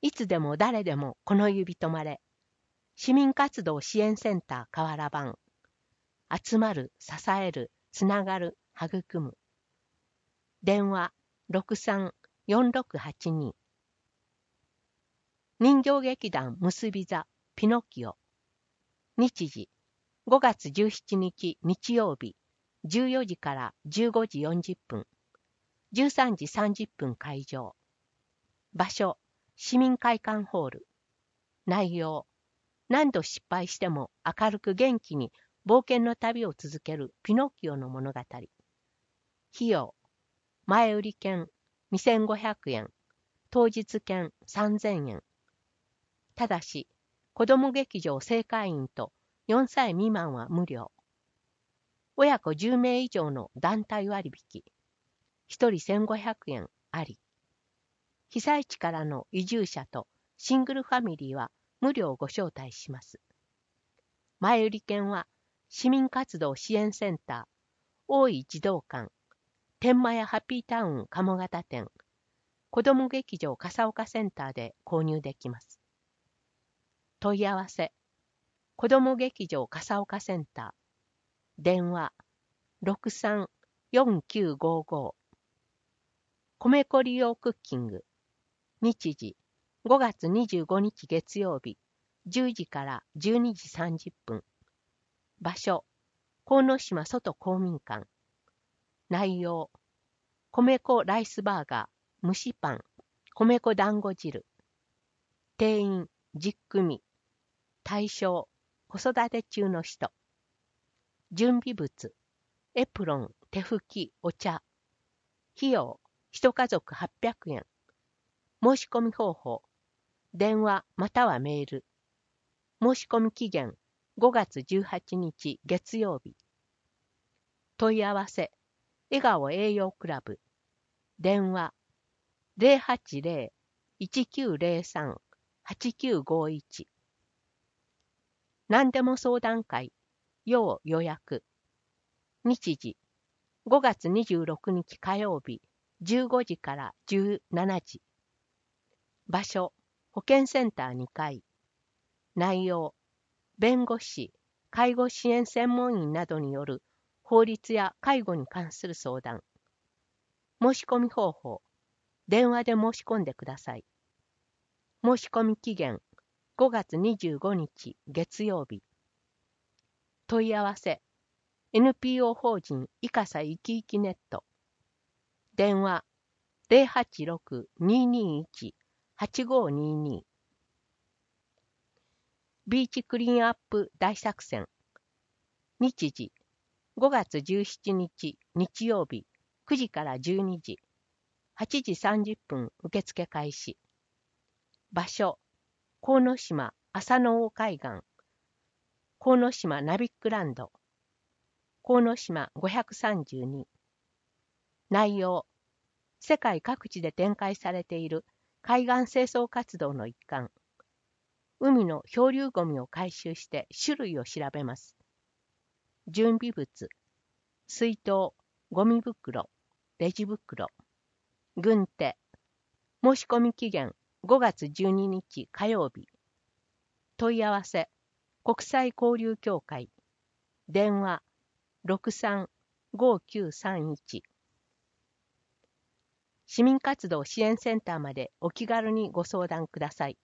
いつでも誰でもこの指止まれ。市民活動支援センター河原版。集まる、支える、つながる、育む。電話63-4682。人形劇団結び座ピノキオ。日時5月17日日曜日14時から15時40分。13時30分会場。場所市民会館ホール。内容何度失敗しても明るく元気に冒険の旅を続けるピノキオの物語。費用前売り券2500円、当日券3000円。ただし、子ども劇場正会員と4歳未満は無料。親子10名以上の団体割引。1人1500円あり。被災地からの移住者とシングルファミリーは無料ご招待します。前売り券は市民活動支援センター、大井児童館、天満屋ハッピータウン鴨方店、子ども劇場笠岡センターで購入できます。問い合わせ、子ども劇場笠岡センター、電話63-4955。米粉利用クッキング、日時5月25日月曜日10時から12時30分。場所、鴻島外公民館。内容、米粉ライスバーガー、蒸しパン、米粉団子汁。定員10組。対象、子育て中の人。準備物、エプロン、手拭き、お茶。費用、一家族800円。申し込み方法、電話またはメール。申し込み期限、5月18日月曜日。問い合わせ、笑顔栄養クラブ。電話080-1903-8951。何でも相談会、要予約。日時5月26日火曜日15時から17時。場所、保健センター2階。内容、弁護士、介護支援専門員などによる法律や介護に関する相談。申し込み方法、電話で申し込んでください。申し込み期限、5月25日月曜日。問い合わせ、NPO 法人いかさいきいきネット。電話086-221-8522。ビーチクリーンアップ大作戦。日時5月17日日曜日9時から12時。8時30分受付開始。場所、鴻島浅野大海岸。鴻島ナビックランド。鴻島532。内容、世界各地で展開されている海岸清掃活動の一環。海の漂流ゴミを回収して種類を調べます。準備物、水筒、ゴミ袋、レジ袋。軍手。申し込み期限5月12日火曜日。問い合わせ、国際交流協会。電話63-5931。市民活動支援センターまでお気軽にご相談ください。